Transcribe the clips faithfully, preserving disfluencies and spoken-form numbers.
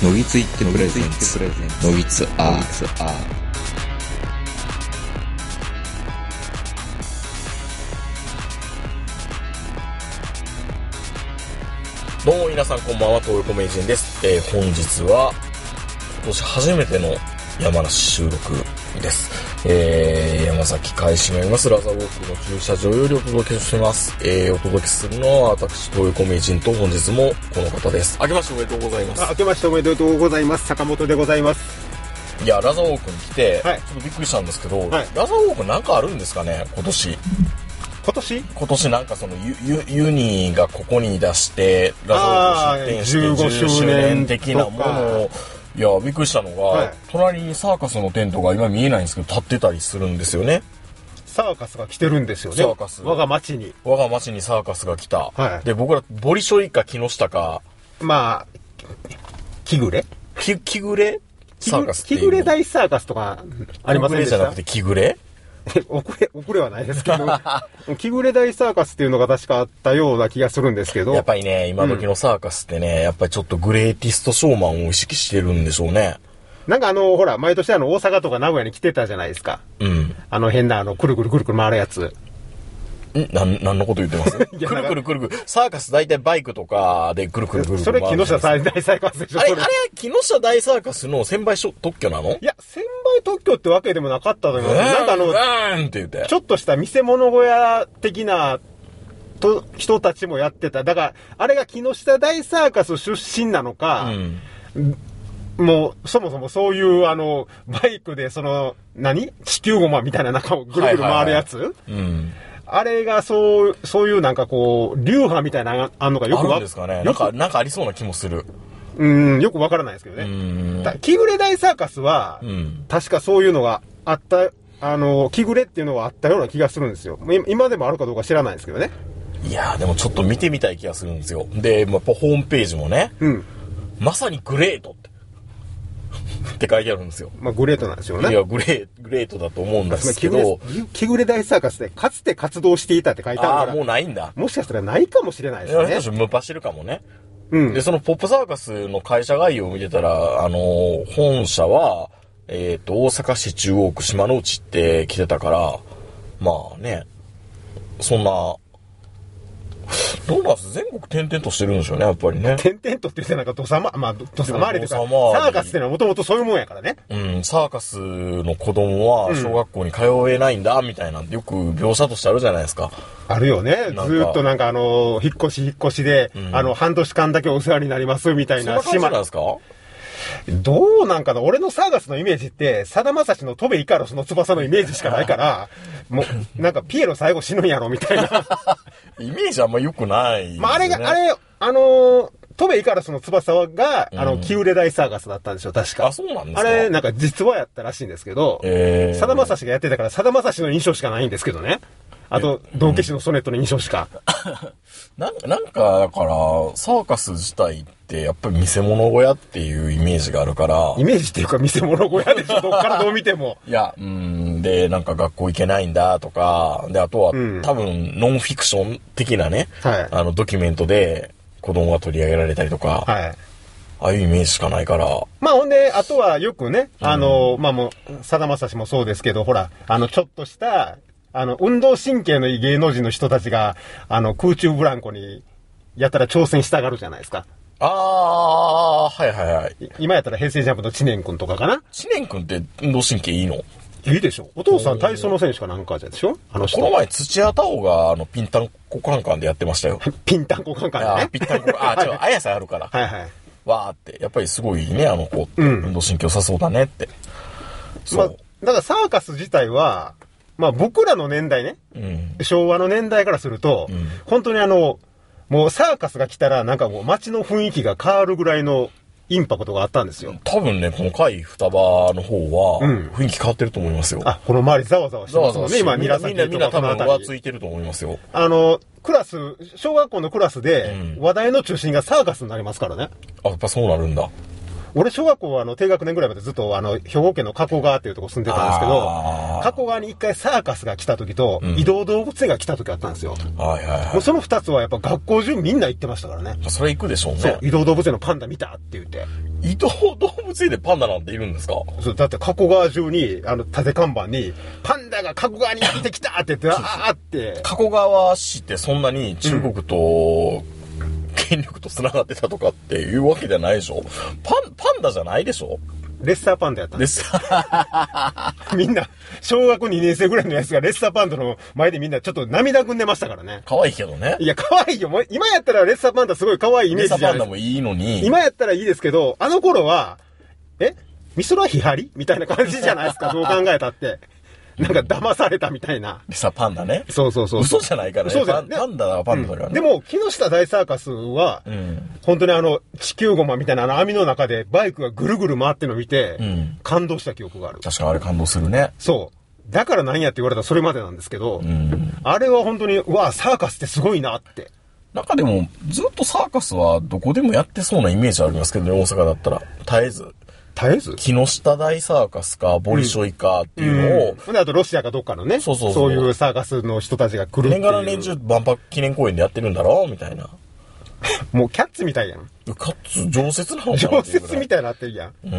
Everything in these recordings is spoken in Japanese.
のぎついってプレゼンツのぎつアーどうも皆さんこんばんは、東横名人です。えー、本日は今年初めての山梨収録です。えー、山崎海市にありますラザーウォークの駐車場よりお届けしています。えー、お届けするのは私東横名人と本日もこの方です。明けましておめでとうございます。 あ、明けましておめでとうございます。坂本でございます。 いや、ラザーウォークに来て、 はい、 ちょっとびっくりしたんですけど、はい、 ラザーウォークなんかあるんですかね、今年。 今年今年なんかそのユ, ユ, ユニがここに出してラザーウォーク出店してじゅうごしゅうねん的なものを、いやびっくりしたのが、はい、隣にサーカスのテントが今見えないんですけど立ってたりするんですよね。 サーカスが来てるんですよね。 サーカス我が町に我が町にサーカスが来た、 はい、 で僕らボリショイか木下かまあ木暮れ木木暮れサーカスっていう木暮れ大サーカスとかありませんでした？ 木暮れじゃなくて木暮れ遅れ、遅れはないですけど、木暮れ大サーカスっていうのが確かあったような気がするんですけど。 やっぱりね、今時のサーカスってね、うん、やっぱりちょっとグレーティストショーマンを意識してるんでしょうね。 なんかあの、ほら、毎年あの、大阪とか名古屋に来てたじゃないですか。 うん。 あの変なあの、くるくるくるくる回るやつ。 んなん、なんのこと言ってますくるくるくるくる。サーカス大体バイクとかでくるくるくるくる。 それ木下大サーカスでしょ？ あれ、あれ、木下大サーカスの専売特許なの？ いや、専売特許ってわけでもなかったと思います。なんかあの、 うんって言って。ちょっとした見せ物小屋的な、と、人たちもやってた。だから、あれが木下大サーカス出身なのか、うん、もう、そもそもそういう、あの、バイクで、その、何？地球ゴマみたいな中をぐるぐる回るやつ？はいはいはい、うん。あれがそう、そういうなんかこう、流派みたいなあんのがよくわかるんですかね。なんか、なんかありそうな気もする。 うん、よくわからないですけどね。木暮れ大サーカスは、うん、確かそういうのがあった、あの、木暮れっていうのがあったような気がするんですよ。今でもあるかどうか知らないですけどね。 いやーでもちょっと見てみたい気がするんですよ。で、やっぱホームページもね、うん、まさにグレートって。って書いてあるんですよ。 まあグレートなんですよね。 いやグレーグレートだと思うんですけど、 木暮れ大サーカスでかつて活動していたって書いてあるから。 ああもうないんだ。 もしかしたらないかもしれないですね。 いや無パしてるかもね。うん。でそのポップサーカスの会社概要を見てたら、あのー、本社はえっと大阪市中央区島の内って来てたから、まあねそんな。どうなんす全国転々としてるんでしょうね、やっぱりね。 転々とって言ってなんか土佐ま、まあ、土佐回りとか、サーカスっていうのはもともとそういうもんやからね。 うん、サーカスの子供は小学校に通えないんだ、みたいな、よく描写としてあるじゃないですか。 あるよね。ずーっとなんかあの、引っ越し引っ越しで、うん、あの、半年間だけお世話になります、みたいな。 そんな感じなんですか？ どうなんかな俺のサーカスのイメージって、さだまさしのトベイカロスの翼のイメージしかないから、もう、なんかピエロ最後死ぬんやろ、みたいな。 イメージあんま良くない、ね。 まあ、あれが、あれ、あのー、トベイカロスの翼が、あの、木暮れ大サーカスだったんでしょ、確か。 あ、そうなんですか？ あれ、なんか実話やったらしいんですけど、えー、さだまさしがやってたから、さだまさしの印象しかないんですけどね。あと、道化師のソネットの印象しか。 な, なんか、だから、サーカス自体って、やっぱり見せ物小屋っていうイメージがあるから。 イメージっていうか見せ物小屋でしょ、どっからどう見ても。 いや、うん、で、なんか学校行けないんだとか、で、あとは、うん、多分、ノンフィクション的なね、はい、あの、ドキュメントで子供が取り上げられたりとか、はい、ああいうイメージしかないから。 まあほんで、あとはよくね、あの、うん、まあもう、さだまさしもそうですけど、ほら、あの、ちょっとした、あの、運動神経のいい芸能人の人たちが、あの、空中ブランコに、やったら挑戦したがるじゃないですか。 ああ、はいはいはい。 今やったら平成ジャンプの知念くんとかかな？ 知念くんって運動神経いいの？いいでしょ。お父さん体操の選手かなんかじゃでしょ？あの人。 この前土屋太鳳が、あの、ピンタンコカンカンでやってましたよ。 ピンタンコカンカンね。 あ、ピンタンコカン、あ、違う、あやさんあるから。 はいはい。 わーって、やっぱりすごいね、あの子って。うん、運動神経良さそうだねって。 そう。まあ、だからサーカス自体は、まあ僕らの年代ね、うん、昭和の年代からすると、うん、本当にあの、もうサーカスが来たらなんかもう街の雰囲気が変わるぐらいのインパクトがあったんですよ。 多分ね、この回双葉の方は、雰囲気変わってると思いますよ。 うん、あ、この周りざわざわしてますもんね、今、韮崎とかみんな多分浮ついてると思いますよ。 あの、クラス、小学校のクラスで、話題の中心がサーカスになりますからね。 うん、あ、やっぱそうなるんだ。 俺、小学校はあの低学年ぐらいまでずっとあの兵庫県の加古川っていうとこ住んでたんですけど、加古川に一回サーカスが来た時と、うん、移動動物園が来た時あったんですよ。はいはいはい。もうその二つはやっぱ学校中みんな行ってましたからね。 それ行くでしょうね。 そう、移動動物園のパンダ見たって言って。 移動動物園でパンダなんているんですか？ そう、だって加古川中に、あの、縦看板に、パンダが加古川にやってきたって言って、あーって。 加古川市ってそんなに中国と、うん権力と繋がってたとかっていうわけじゃないでしょ。パン、パンダじゃないでしょ。 レッサーパンダやったんです。レッサー。みんな、小学にねん生ぐらいのやつがレッサーパンダの前でみんなちょっと涙ぐんでましたからね。 可愛いけどね。 いや、可愛いよ。もう今やったらレッサーパンダすごい可愛いイメージじゃないですか。 レッサーパンダもいいのに。 今やったらいいですけど、あの頃は、え美空ひばりみたいな感じじゃないですか。どう考えたって。なんか騙されたみたいな。 レッサーパンダね。 そうそうそう。 嘘じゃないからね。 そうじゃパンパンダはパンダだからね。 うん、でも、木下大サーカスは、うん、本当にあの、地球ゴマみたいなあの網の中でバイクがぐるぐる回ってるのを見て、うん、感動した記憶がある。 確かにあれ感動するね。 そう。だから何やって言われたらそれまでなんですけど、うん、あれは本当に、うわ、サーカスってすごいなって。 なんかでも、ずっとサーカスはどこでもやってそうなイメージありますけどね、大阪だったら。絶えず。 絶えず木下大サーカスか、ボリショイかっていうのを、うんうん、で、あとロシアかどっかのね、そうそうそう。そういうサーカスの人たちが来るっていう。 年がら年中万博記念公園でやってるんだろうみたいな。 もうキャッツみたいやん。 キャッツ、常設なのかな常設みたいになってるやん。うん、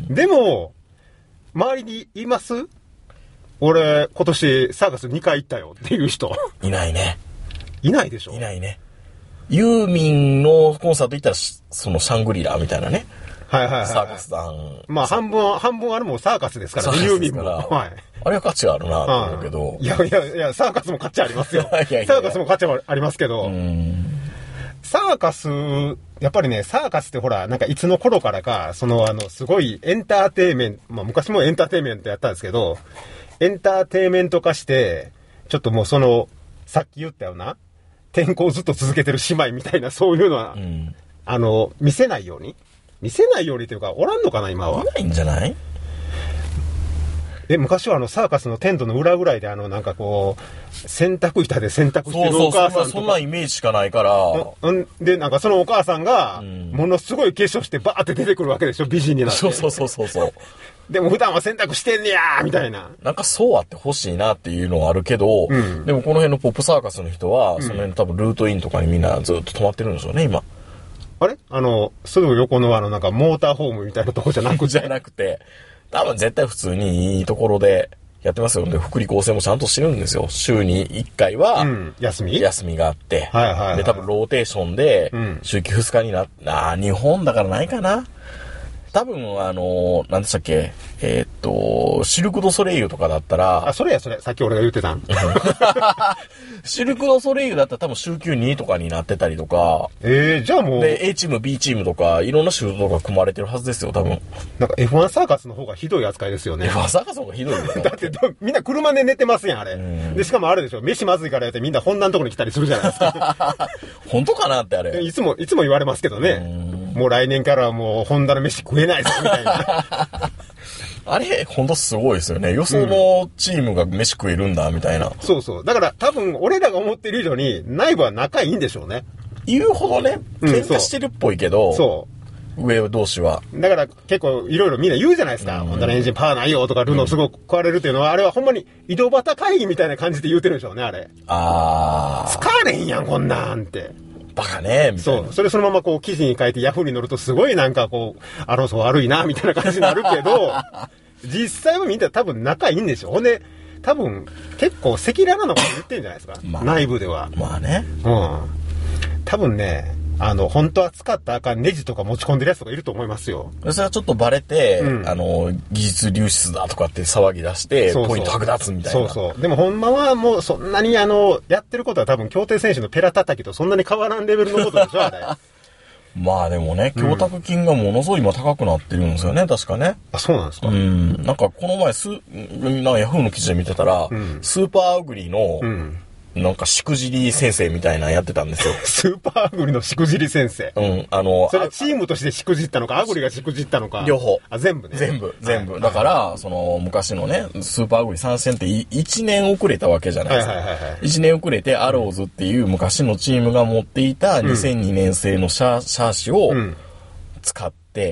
でも、周りにいます俺、今年サーカスにかい行ったよっていう人。 いないね。 いないでしょ？ いないね。ユーミンのコンサート行ったら、そのシャングリラみたいなね。 はいはいはい。 サーカス団。 まあ半分、半分あれもサーカスですからね、ユーミンも。はい。 あれは価値あるなと思うけど。 いやいやいや、サーカスも価値ありますよ。いやいやいやサーカスも価値はありますけど。サーカス、やっぱりね、サーカスってほら、なんかいつの頃からか、そのあの、すごいエンターテイメント、まあ昔もエンターテイメントやったんですけど、エンターテイメント化して、ちょっともうその、さっき言ったような、転校をずっと続けてる姉妹みたいな、そういうのは、うん、あの、見せないように見せないようにというか、おらんのかな、今は。 いないんじゃない？ え、昔はあの、サーカスのテントの裏ぐらいで、あの、なんかこう、洗濯板で洗濯してるお母さんとか。そうそう、 そんなイメージしかないから。 うん。で、なんかそのお母さんが、ものすごい化粧してバーって出てくるわけでしょ、美人になって。 そうそうそうそうそう。 でも普段は洗濯してんねやーみたいな。 なんかそうあってほしいなっていうのはあるけど、うん、でもこの辺のポップサーカスの人は、うん、その辺の多分ルートインとかにみんなずっと泊まってるんでしょうね、今。 あれあの、すぐ横のあの、なんかモーターホームみたいなとこじゃなくて。 じゃなくて、多分絶対普通にいいところでやってますよ。で、福利厚生もちゃんとしてるんですよ。週にいっかいは、うん、 休み休みがあって。はいはい、はい。で、多分ローテーションで、週休ふつかになっ、あ、日本だからないかな。多分、あの、何でしたっけ、えー、っと、シルク・ド・ソレイユとかだったら。 あ、それや、それ。さっき俺が言ってたん。 シルク・ド・ソレイユだったら多分週休にとかになってたりとか。 ええー、じゃあもう。 で、A チーム、B チームとか、いろんなシュートとか組まれてるはずですよ、多分。 なんか エフワン サーカスの方がひどい扱いですよね。 エフワン サーカスの方がひどいよ。 だって、みんな車で寝てますやん、あれ。で、しかもあれでしょ、飯まずいからやってみんな本田のとこに来たりするじゃないですか。 本当かなってあれ。 いつも、いつも言われますけどね。もう来年からはもう、ホンダの飯食えないぞ、みたいな。 あれ、ほんとすごいですよね。よそのチームが飯食えるんだ、みたいな、うん。 そうそう。だから多分、俺らが思ってる以上に、内部は仲いいんでしょうね。 言うほどね、喧嘩してるっぽいけど、うん、そう。上同士は。 だから結構いろいろみんな言うじゃないですか。ホンダのエンジンパワーないよとか、ルノーすごく壊れるっていうのは、あれはほんまに井戸端会議みたいな感じで言うてるんでしょうね、あれ。あー。使われへんやん、こんなんって。 バカね、みたいな。 そう。それそのままこう記事に書いてヤフーに載るとすごいなんかこう、アロソ悪いな、みたいな感じになるけど、実際はみんな多分仲いいんでしょ。ほんで、多分結構赤裸々なこと言ってるんじゃないですか。まあ、内部では。 まあね。 うん。多分ね、あの、本当は使ったらあかんネジとか持ち込んでるやつとかいると思いますよ。 それはちょっとバレて、うん、あの、技術流出だとかって騒ぎ出して、そうそうポイント剥奪みたいな。 そうそう。でもほんまはもうそんなにあの、やってることは多分競艇選手のペラ叩きとそんなに変わらんレベルのことでしょ、あれ。 まあでもね、供託金がものすごい今高くなってるんですよね、確かね。 あ、そうなんですか？ うん。なんかこの前ス、なんかヤフーの記事で見てたら、うん、スーパーアグリの、うんなんか、しくじり先生みたいなのやってたんですよ。 スーパーアグリのしくじり先生。 うん。あの、 それチームとしてしくじったのか、アグリがしくじったのか。 両方。 あ、全部ね。 全部、全部。はい、だから、その、昔のね、スーパーアグリ参戦っていちねん遅れたわけじゃないですか。はいはいはいはい、いちねん遅れて、アローズっていう昔のチームが持っていたにせんにねん製のシャー、シャーシを使っ 、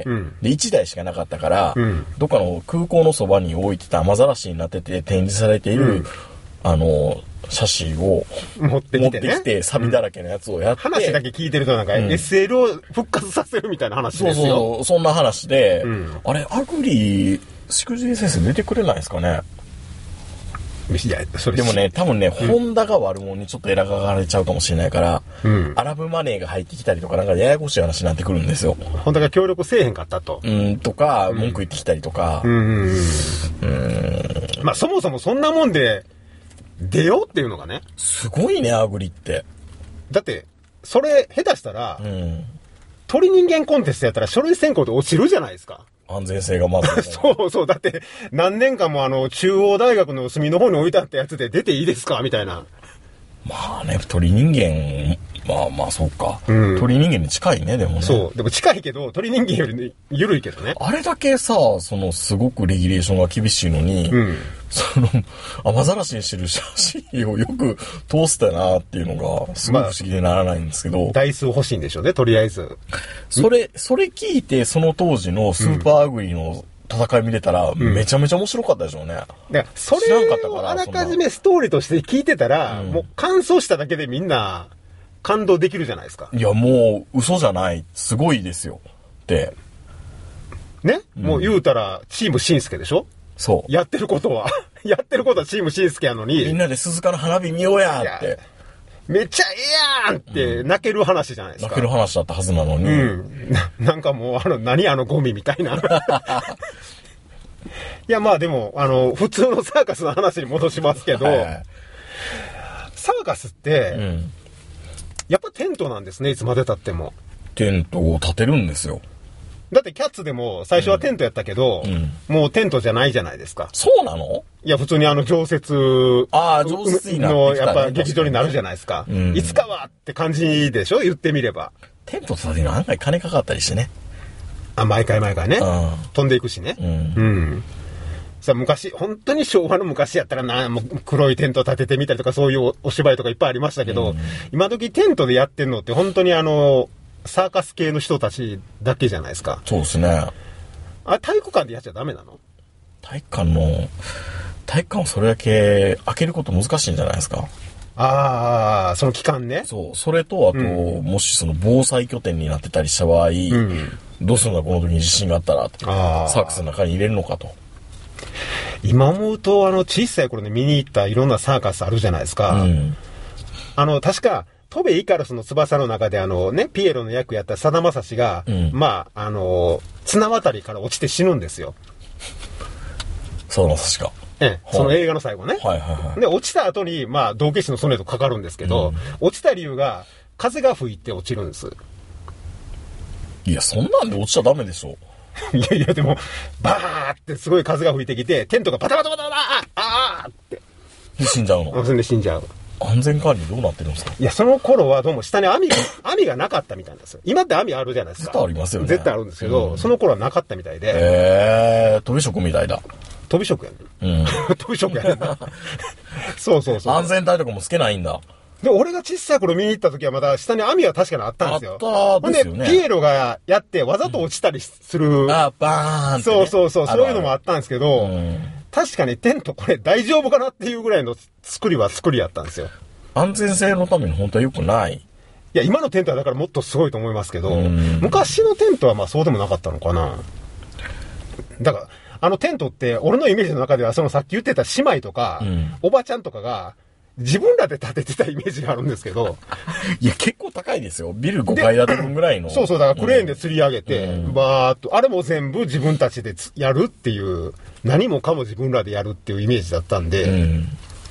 うん、 で、いちだいしかなかったから、 うん、 どっかの空港のそばに置いてた雨ざらしになってて展示されている、うん、あの、写真を持ってきて、ね、 持ってきて、サビだらけのやつをやって、 うん、話だけ聞いてるとなんか、うん、エスエル を復活させるみたいな話ですよ。 そうそう、そんな話で、 うん、 あれ、アグリ、しくじり先生出てくれないですかね。 いや、それでもね、多分ね、うん、ホンダが悪者にちょっと選ばれちゃうかもしれないから、うん、アラブマネーが入ってきたりとか、なんかややこしい話になってくるんですよ。 ホンダが協力せえへんかったと。 うん、とか、文句言ってきたりとか。 うん。うん。うん。まあ、そもそもそんなもんで、出ようっていうのがね。 すごいね、アグリって。 だって、それ、下手したら、 うん、 鳥人間コンテストやったら書類選考で落ちるじゃないですか。 安全性がまず、ね。 そうそう。だって、何年間もあの、中央大学の隅の方に置いてあったやつで出ていいですかみたいな。 まあね、鳥人間、まあまあそうか。 うん、 鳥人間に近いね、でもね。 そう。でも近いけど、鳥人間より、ね、緩いけどね。 あれだけさ、その、すごくレギュレーションが厳しいのに、 うん、 その、雨ざらしにしてる写真をよく通したなっていうのが、すごい不思議でならないんですけど。まあ、 台数欲しいんでしょうね、とりあえず。 それ、それ聞いて、その当時のスーパーアグリの戦い見れたら、めちゃめちゃ面白かったでしょうね。 うん、それをあらかじめストーリーとして聞いてたら、うん、もう感想しただけでみんな感動できるじゃないですか。 いや、もう嘘じゃない。すごいですよ。って。 ね、うん、もう言うたら、チームしんすけでしょ？ そう。 やってることは、やってることはチームしんすけやのに。 みんなで鈴鹿の花火見ようやって。 めっちゃええやんって泣ける話じゃないですか。 泣ける話だったはずなのに。 うん。な, なんかもう、あの、何あのゴミみたいな。いや、まあでも、あの、普通のサーカスの話に戻しますけど、はいはい、サーカスって、うん、やっぱテントなんですね、いつまで経っても。 テントを建てるんですよ。 だってキャッツでも最初はテントやったけど、うん、もうテントじゃないじゃないですか。 そうなの？ いや、普通にあの常設あ常設になってのきた、ね、 やっぱ劇場になるじゃないですか。うん、いつかはって感じでしょ？言ってみれば。 テント建てるの案外金かかったりしてね。 あ、毎回毎回ね。飛んでいくしね。 うん。うん。さあ昔、本当に昭和の昔やったらな、もう黒いテント立ててみたりとかそういうお芝居とかいっぱいありましたけど、うん、今時テントでやってんのって本当にあの、サーカス系の人たちだけじゃないですか。 そうですね。 あ、体育館でやっちゃダメなの？ 体育館の、体育館をそれだけ開けること難しいんじゃないですか。 ああ、その期間ね。 そう。それと、あと、うん、もしその防災拠点になってたりした場合、うん、どうするんだこの時に地震があったら、サーカスの中に入れるのかと。 今思うと、あの、小さい頃に見に行ったいろんなサーカスあるじゃないですか。うん、あの、確か、トベイカルスの翼の中であのね、ピエロの役やったさだまさしが、うん、まあ、あの、綱渡りから落ちて死ぬんですよ。 そうな、確か。 ええ、その映画の最後ね。 はいはいはい。 で、落ちた後に、まあ、道化師のソネとかかるんですけど、うん、落ちた理由が、風が吹いて落ちるんです。 いや、そんなんで落ちちゃダメでしょ。 いやいや、でも、バーってすごい風が吹いてきて、テントがバタバタバタバタあーって。 で、死んじゃうの？ それで死んじゃう。 安全管理どうなってるんですか？ いや、その頃はどうも下に網が、網がなかったみたいなんですよ。今って網あるじゃないですか。 絶対ありますよね。 絶対あるんですけど、うん、その頃はなかったみたいで。 へー、飛び職みたいだ。 飛び職やねん。うん。飛び職やねんな。そうそうそう。 安全帯とかもつけないんだ。 で、俺が小さい頃見に行った時はまだ下に網は確かにあったんですよ。 あったですよね。 ほんで、ピエロがやってわざと落ちたりする。 うん、あ、バーンって、ね。 そうそうそう。そういうのもあったんですけど、うん、確かにテントこれ大丈夫かなっていうぐらいの作りは作りやったんですよ。 安全性のために本当は良くない。いや、今のテントはだからもっとすごいと思いますけど、昔のテントはまあそうでもなかったのかな。だから、あのテントって俺のイメージの中ではそのさっき言ってた姉妹とか、うん、おばちゃんとかが自分らで建ててたイメージがあるんですけど。 いや、結構高いですよ。ビルごかい建て分ぐらいの。 そうそう、だからクレーンで吊り上げて、うん、バーっと、あれも全部自分たちでやるっていう、何もかも自分らでやるっていうイメージだったんで、うん、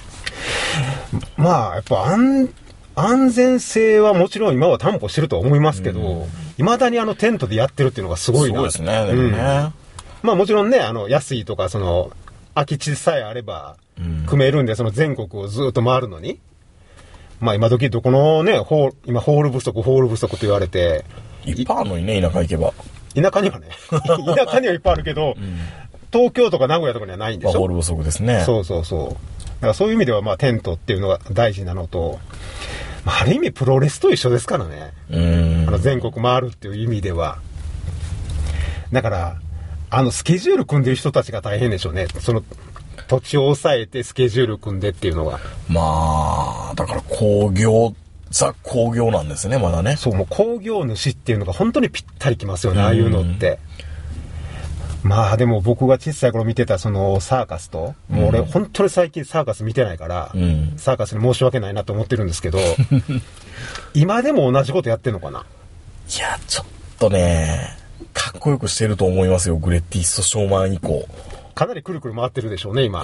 まあ、やっぱ安、安全性はもちろん今は担保してるとは思いますけど、うん、未だにあのテントでやってるっていうのがすごいな。 そうですね、でもね。うん、 まあもちろんね、あの、安いとか、その、空き地さえあれば、組めるんで、その全国をずっと回るのに。まあ今時どこのね、ホール、今ホール不足、ホール不足と言われて。 いっぱいあるのにね、田舎行けば。 田舎にはね、田舎にはいっぱいあるけど、うん、東京とか名古屋とかにはないんでしょ。まあ、 ホール不足ですね。 そうそうそう。だからそういう意味ではまあテントっていうのが大事なのと、まあ、ある意味プロレスと一緒ですからね。 うん。 あの全国回るっていう意味では。 だから、あの、スケジュール組んでる人たちが大変でしょうね。その、土地を抑えてスケジュール組んでっていうのが。 まあ、だから工業、ザ工業なんですね、まだね。 そう、もう工業主っていうのが本当にぴったりきますよね、ああいうのって。まあでも僕が小さい頃見てたそのサーカスと、もう俺本当に最近サーカス見てないから、うん、サーカスに申し訳ないなと思ってるんですけど、今でも同じことやってんのかな？ いや、ちょっとね、かっこよくしてると思いますよ、グレッティストショーマン以降。 かなりくるくる回ってるでしょうね、今。 うん。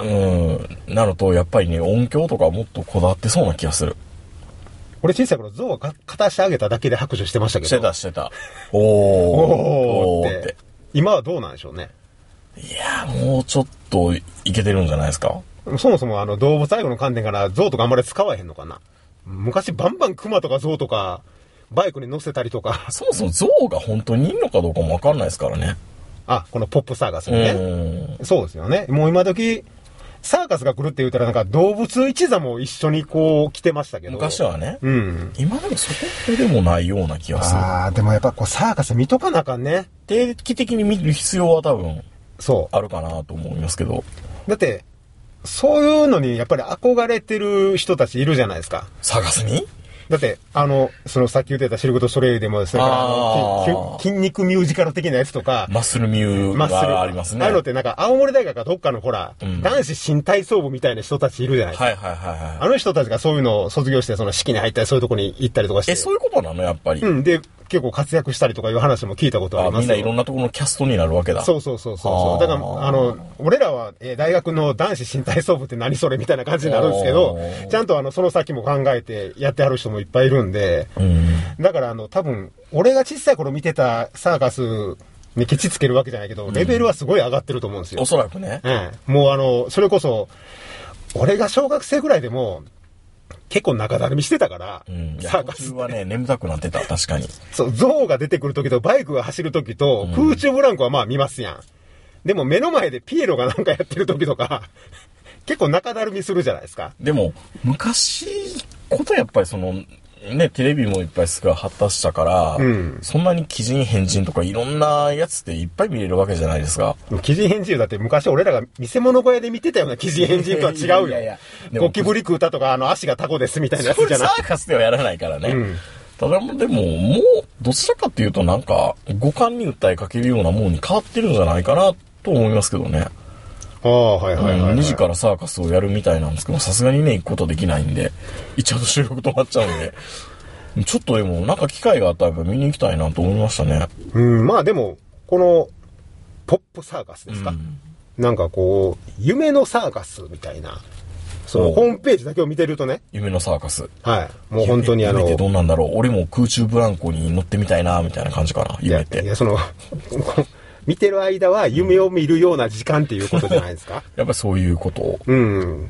なのと、やっぱりね、音響とかもっとこだわってそうな気がする。 俺小さい頃、象が片足上げただけで拍手してましたけど。 してた、してた。おー。 おーって。今はどうなんでしょうね。 いや、もうちょっといけてるんじゃないですか。 そもそもあの動物愛護の観点から象とかあんまり使わへんのかな。昔バンバンクマとか象とか、バイクに乗せたりとか。 そもそも象が本当にいるのかどうかもわかんないですからね。 あ、このポップサーカスにね。そうですよね。もう今時、サーカスが来るって言ったらなんか動物一座も一緒にこう来てましたけど。 昔はね。 うん。 今でもそこでもないような気がする。 ああ、でもやっぱこうサーカス見とかなあかんね。 定期的に見る必要は多分、 そう。 あるかなと思いますけど。 だって、そういうのにやっぱり憧れてる人たちいるじゃないですか。 サーカスに？ だって、あの、そのさっき言ってたシルク・ドゥ・ソレイユでも、それからあの、筋肉ミュージカル的なやつとか、 マッスルミューがありますね。 ああいうのってなんか、青森大学かどっかのほら、うん、男子新体操部みたいな人たちいるじゃないですか。 はいはいはいはい。 あの人たちがそういうのを卒業して、その式に入ったりそういうとこに行ったりとかして。 え、そういうことなのやっぱり。 うん。で、結構活躍したりとかいう話も聞いたことありますよ。 みんないろんなところのキャストになるわけだ。 そうそうそうそう。だから、あの、俺らは、えー、大学の男子新体操部って何それみたいな感じになるんですけど、ちゃんとあの、その先も考えてやってある人もいっぱいいるんで、うん、だからあの、多分、俺が小さい頃見てたサーカスにケチつけるわけじゃないけど、レベルはすごい上がってると思うんですよ。 おそらくね。 うん。もうあの、それこそ、俺が小学生ぐらいでも、結構中だるみしてたから、 うん、サーカスはね、眠たくなってた、確かに。 そう、象が出てくるときとバイクが走るときと、うん、空中ブランコはまあ見ますやん。でも目の前でピエロがなんかやってるときとか、結構中だるみするじゃないですか。 でも、昔ことやっぱりその、ね、テレビもいっぱいすぐ発達したから、うん、そんなに奇人変人とかいろんなやつっていっぱい見れるわけじゃないですか。 奇人変人だって昔俺らが見せ物小屋で見てたような奇人変人とは違うよ。いやいやゴキブリ食うたとか、あの足がタコですみたいなやつじゃない。 サーカスではやらないからね。うん、ただでも、もう、どちらかっていうとなんか、五感に訴えかけるようなものに変わってるんじゃないかなと思いますけどね。 ああ、はいはいはい、はい。 にじからサーカスをやるみたいなんですけど、さすがにね、行くことできないんで、行っちゃうと収録止まっちゃうんで。ちょっとでも、なんか機会があったらやっぱ見に行きたいなと思いましたね。 うん、まあでも、この、ポップサーカスですか、うん、なんかこう、夢のサーカスみたいな、そのホームページだけを見てるとね。 夢のサーカス。 はい。もう本当にあの。 夢ってどんなんだろう。俺も空中ブランコに乗ってみたいな、みたいな感じかな。夢って。 いや、いやその、見てる間は夢を見るような時間っていうことじゃないですか。 やっぱそういうことを。 うん。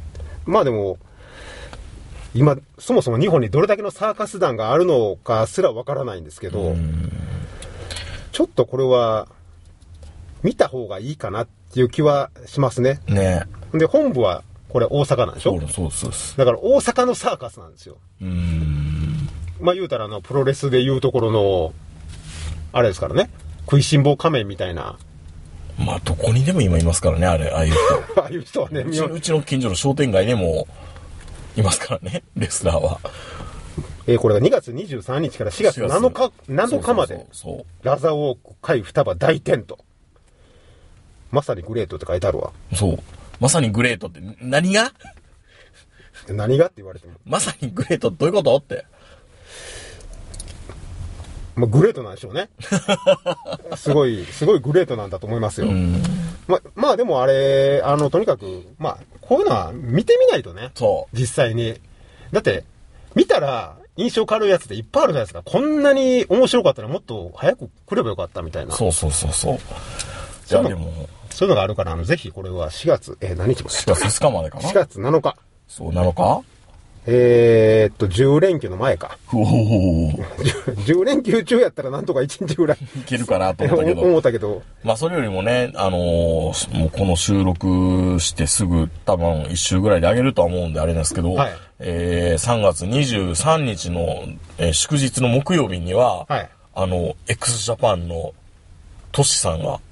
まあでも、今、そもそも日本にどれだけのサーカス団があるのかすらわからないんですけど、ちょっとこれは、見た方がいいかなっていう気はしますね。 ね。 で、本部は、これ大阪なんでしょ？ そうそうそうです。 だから大阪のサーカスなんですよ。うーん。まあ言うたらあの、プロレスで言うところの、あれですからね。食いしん坊仮面みたいな。 まあどこにでも今いますからね、あれ、ああいう人。ああいう人はね。 うち、うちの近所の商店街でも、いますからね、レスラーは。 えー、これがにがつにじゅうさんにちからしがつなのか、なのかまで、 そうそうそうラザーウォーク海双葉大テント。まさにグレートって書いてあるわ。 そう。まさにグレートって何が何がって言われても。 まさにグレートってどういうことって。 まあ、グレートなんでしょうね。すごい、すごいグレートなんだと思いますよ。ま、まあでもあれ、あの、とにかく、まあ、こういうのは見てみないとね。 そう。 実際に。だって、見たら印象変わるやつっていっぱいあるじゃないですか。こんなに面白かったらもっと早く来ればよかったみたいな。 そうそうそうそう。 じゃあでも、そういうのがあるから、あの、ぜひこれはしがつ、えー、何日まで ?しがつふつかまでかな ?し月なのか。 そう、なのかえーっと、じゅう連休の前か。 おーじゅう連休中やったらなんとかいちにちぐらい。 いけるかなと思ったけど。 思ったけど。 まあそれよりもね、あのー、もうこの収録してすぐ多分一週ぐらいであげるとは思うんであれなんですけど、はい、えー、さんがつにじゅうさんにちの、えー、祝日の木曜日には、はい、あの、x ジャパンのトシさんが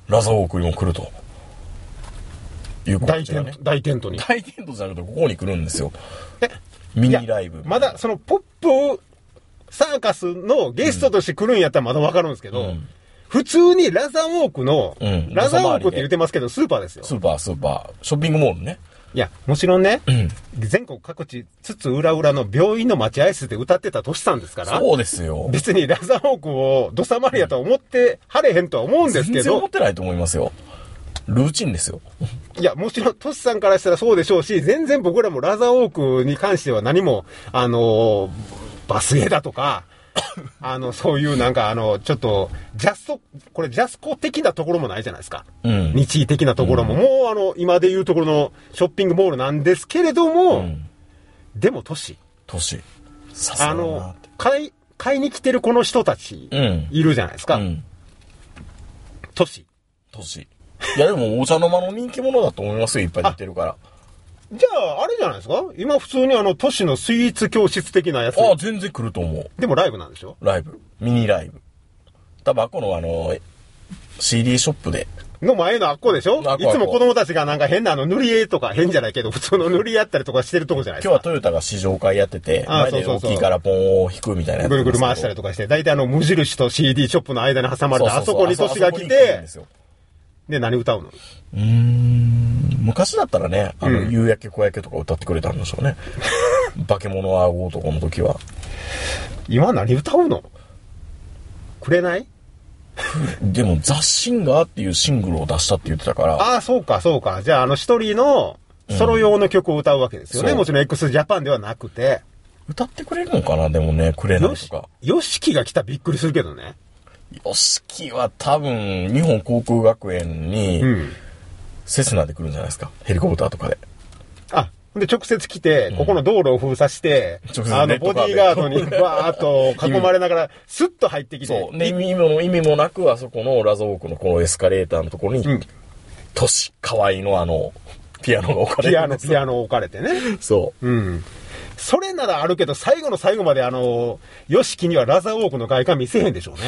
ラザーウォークにも来ると。いうことですね。 大テントに。 大テントじゃなくてここに来るんですよ。えミニライブ。 まだそのポップサーカスのゲストとして来るんやったらまだわかるんですけど、うん、普通にラザーウォークの、うん、ラザーウォークって言ってますけど、スーパーですよ。 スーパー、スーパー。ショッピングモールね。 いや、もちろんね、うん、全国各地、つつ裏裏の病院の待合室で歌ってたトシさんですから。 そうですよ。 別にラザーウォークをドサマリアとは思ってはれへんとは思うんですけど。 全然思ってないと思いますよ。ルーチンですよ。 いや、もちろんトシさんからしたらそうでしょうし、全然僕らもラザーウォークに関しては何も、あのー、バスゲだとか、あの、そういうなんかあの、ちょっと、ジャスト、これジャスコ的なところもないじゃないですか。うん。日意的なところも、うん、もうあの、今でいうところのショッピングモールなんですけれども、うん、でも都市。 都市。 さすがだなって。あの、買い、買いに来てるこの人たち、いるじゃないですか。うん。都市。 都市。いやでもお茶の間の人気者だと思いますよ、いっぱい出てるから。 じゃあ、あれじゃないですか今普通にあの、都市のスイーツ教室的なやつ。 ああ、全然来ると思う。 でもライブなんでしょ？ ライブ。ミニライブ。多分あっこのあの、シーディー ショップで。 の前のあっこでしょ？いつも子供たちがなんか変なあの、塗り絵とか変じゃないけど、普通の塗り絵やったりとかしてるとこじゃないですか。 今日はトヨタが試乗会やってて、前で大きいからポンを引くみたいなやつ。 ぐるぐる回したりとかして、大体あの、無印と シーディー ショップの間に挟まれて、あそこに都市が来て、で、何歌うの？ うーん。昔だったらね、あの、うん、夕焼け小焼けとか歌ってくれたんでしょうね。化け物は顎男の時は。 今何歌うの？くれない？ でも、ザ・シンガーっていうシングルを出したって言ってたから。 ああ、そうか、そうか。じゃあ、あの、一人のソロ用の曲を歌うわけですよね。うん、もちろん x ジャパンではなくて。 歌ってくれるのかなでもね、くれないとか。 ヨシキが来たらびっくりするけどね。 ヨシキは多分、日本航空学園に、うん、セスナで来るんじゃないですか。ヘリコプターとかで。 あ、で、直接来て、ここの道路を封鎖して、うん、あの、ボディーガードにバーっと囲まれながら、スッと入ってきて。 そう。で、意味も、意味もなく、あそこのラザーウォークのこのエスカレーターのところに、うん、都市、河合のあの、ピアノが置かれてピアノ、ピアノ置かれてね。 そう。 うん。それならあるけど、最後の最後まであの、ヨシキにはラザーウォークの外観見せへんでしょうね。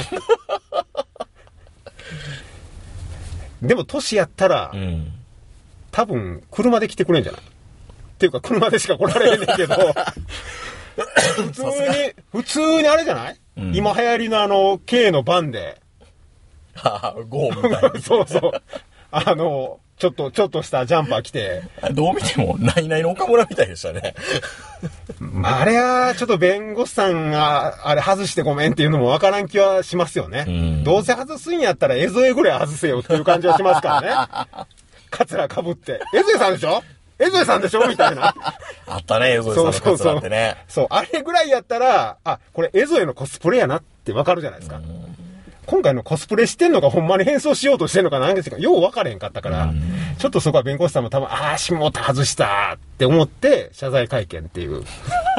でも都市やったら、うん、多分車で来てくれんじゃないっていうか車でしか来られへんねんけど普通に普通にあれじゃない、うん、今流行りのあの K のバンでゴーみたいなそうそうあのちょっとちょっとしたジャンパー着てどう見てもナイナイの岡村みたいでしたねまあ、あれはちょっと弁護士さんがあれ外してごめんっていうのもわからん気はしますよね、うん、どうせ外すんやったら江添ぐらい外せよっていう感じはしますからねカツラ被って江添さんでしょ江添さんでしょみたいなあったね江添さんのカツラってねそうそうそうそうあれぐらいやったらあこれ江添のコスプレやなってわかるじゃないですか、うん今回のコスプレしてんのかほんまに変装しようとしてんのかなんですかよう分かれへんかったから、うん、ちょっとそこは弁護士さんも多分ああしもた外したって思って謝罪会見っていう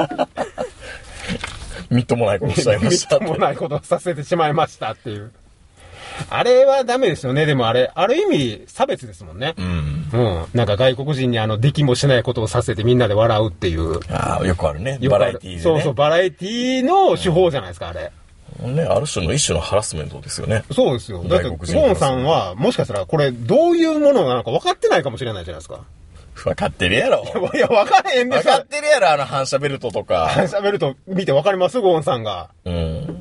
みっともないことしちゃいましたみっともないことをさせてしまいましたっていうあれはダメですよねでもあれある意味差別ですもんね、うん、うん、なんか外国人にあのできもしないことをさせてみんなで笑うっていうああよくあるねバラエティーで、ね、 そうそうバラエティーの手法じゃないですかあれね、ある種の一種のハラスメントですよね。 そうですよ。だって、ゴーンさんは、もしかしたら、これ、どういうものなのか分かってないかもしれないじゃないですか。 分かってるやろ。 いや、分かれへんでしょ。 分かってるやろ、あの反射ベルトとか。 反射ベルト見て分かりますゴーンさんが。 うん。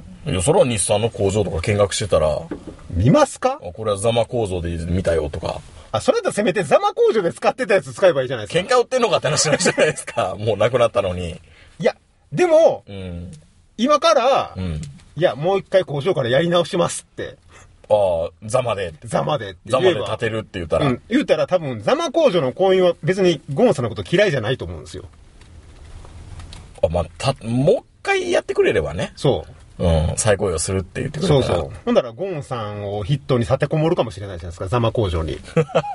いや、それは日産の工場とか見学してたら。 見ますか？ これはザマ工場で見たよとか。 あ、それとせめてザマ工場で使ってたやつ使えばいいじゃないですか。喧嘩売ってんのかって話じゃないですか。もうなくなったのに。 いや、でも、うん、今から、うんいや、もう一回工場からやり直しますって。 ああ、ザマで。 ザマでって言えば。ザマで建てるって言ったら。うん。 言うたら多分、ザマ工場の工員は別にゴーンさんのこと嫌いじゃないと思うんですよ。 あ、まあ、た、もう一回やってくれればね。 そう。 うん。再雇用するって言ってくれれば。 そうそう。ほんだらゴーンさんを筆頭に立てこもるかもしれないじゃないですか、ザマ工場に。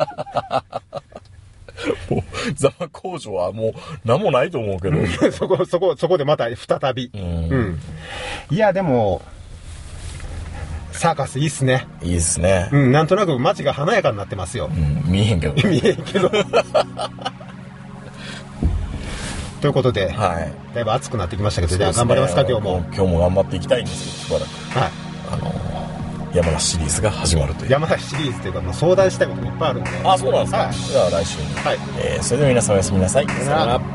もう、ザマ工場はもう、何もないと思うけど。 そこ、そこ、そこでまた再び。うん,、うん。いや、でも、サーカスいいっすね。 いいっすね。 うん、なんとなく街が華やかになってますよ。 うん、見えへんけど、ね。 見えへんけど。ということで、はい。だいぶ暑くなってきましたけど、ね、じゃあ頑張りますか、今日も。 今日も頑張っていきたいんですよ、しばらく。はい。あのー、 山梨シリーズが始まるという。 山梨シリーズというか、まあ、相談したいこともいっぱいあるんで。 あ、そうなんですか。 はい、 じゃあ来週に。 はい。 えー、それでは皆さんおやすみなさい。 さよなら。